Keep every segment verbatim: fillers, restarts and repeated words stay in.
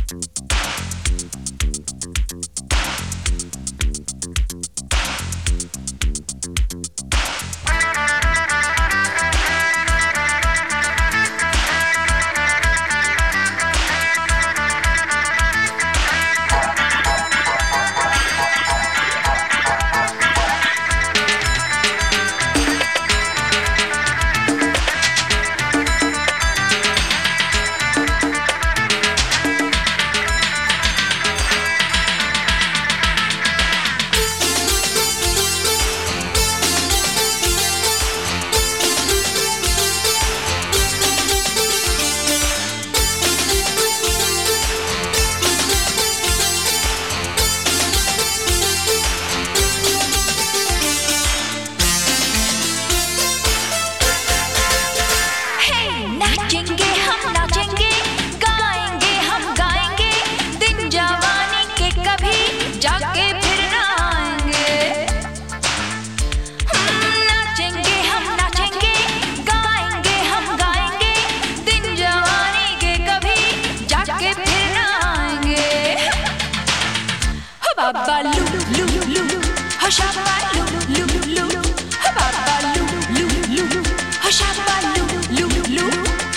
Baba Lou Lou Lou, Hashaba Lou Lou Lou, Baba Lou Lou Lou, Hashaba Lou Lou Lou.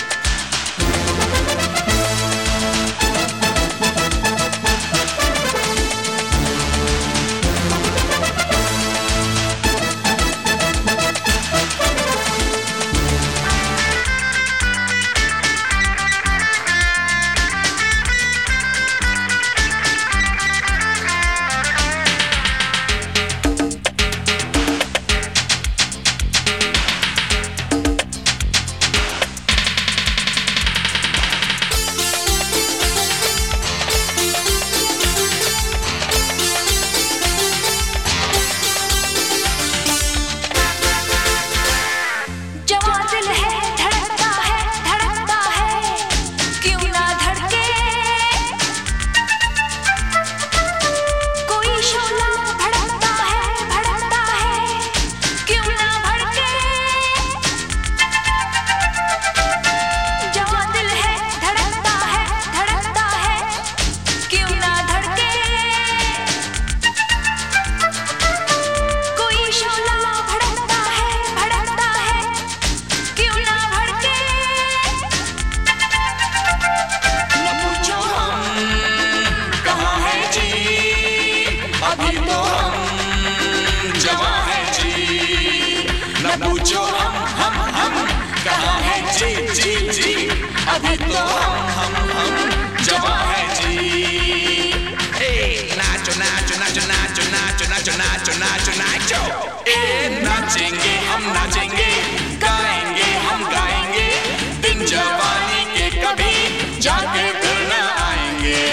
पूछो हम हम हम कहाँ है जी जी जी, अभी तो हम हम हम जवां है जी। ए नाचो नाचो नाचो नाचो नाचो नाचो नाचो नाचो नाचो, ए नाचेंगे हम नाचेंगे, गाएंगे हम गाएंगे, दिन जवानी के कभी जाके फिर न आएंगे।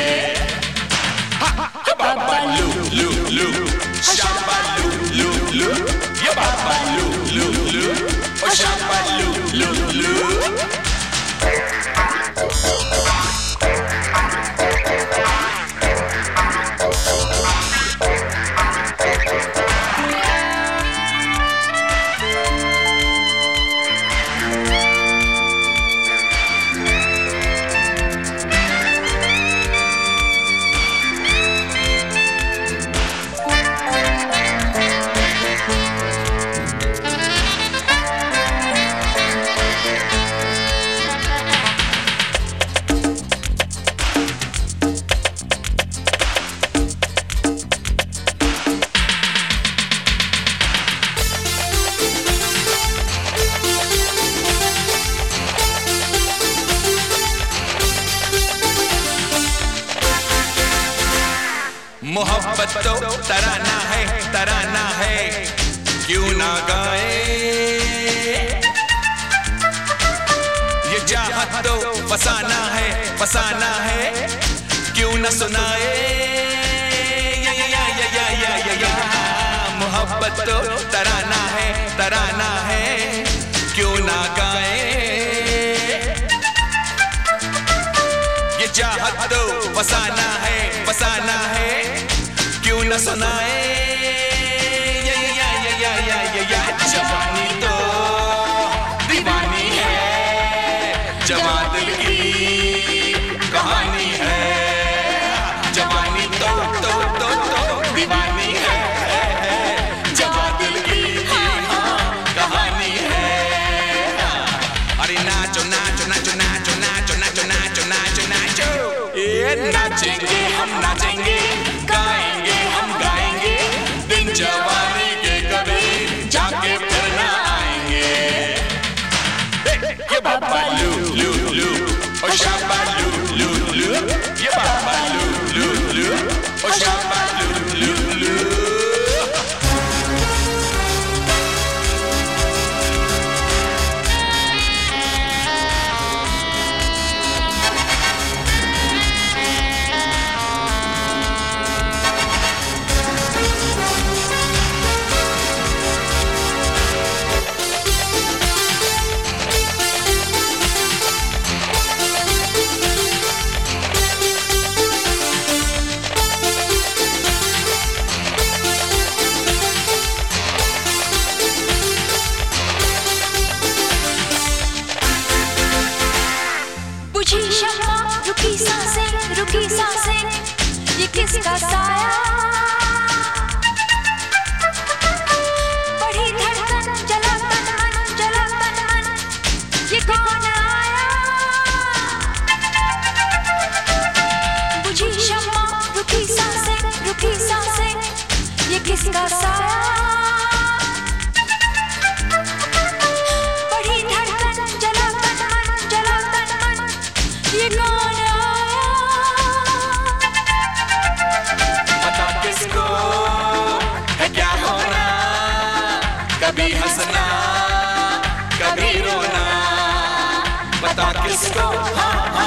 बाबा लू लू लू, शाबा लू लू लू, ये बाबा लू लू लू, ओ शाबा लू लू लू। मोहब्बत तो तराना है तराना है, क्यों ना गाए, ये चाहत तो फसाना है फसाना है, क्यों ना सुनाए, या या या या या या या। मोहब्बत तो तराना है तराना है, क्यों ना गाए, ये चाहत तो फसाना है फसाना है, क्यों न सुनाए, या या या या या या या। जवानी तो दीवानी है, जवां दिल की कहानी है। नाचेंगे हम नाचेंगे, गाएंगे हम गाएंगे, दिन जवानी के कभी जाके फिर ना आएंगे। ये बाबा लू लू लू, ओ शाबा लू लू लू, ये बाबा लू लू लू, ओ शाबा लू लू लू। बुझी शम्मा, रुकी सांसें, रुकी सांसें, ये किसका साया? बढ़ी धड़कन, जला तन मन, जला तन मन, ये कौन आया? बुझी शम्मा, रुकी सांसें, रुकी सांसें, ये किसका साया? बढ़ी धड़कन, जला तन मन, जला तन मन, ये कौन आया? पता किसको है क्या होना, कभी हंसना कभी रोना, पता किसको हाँ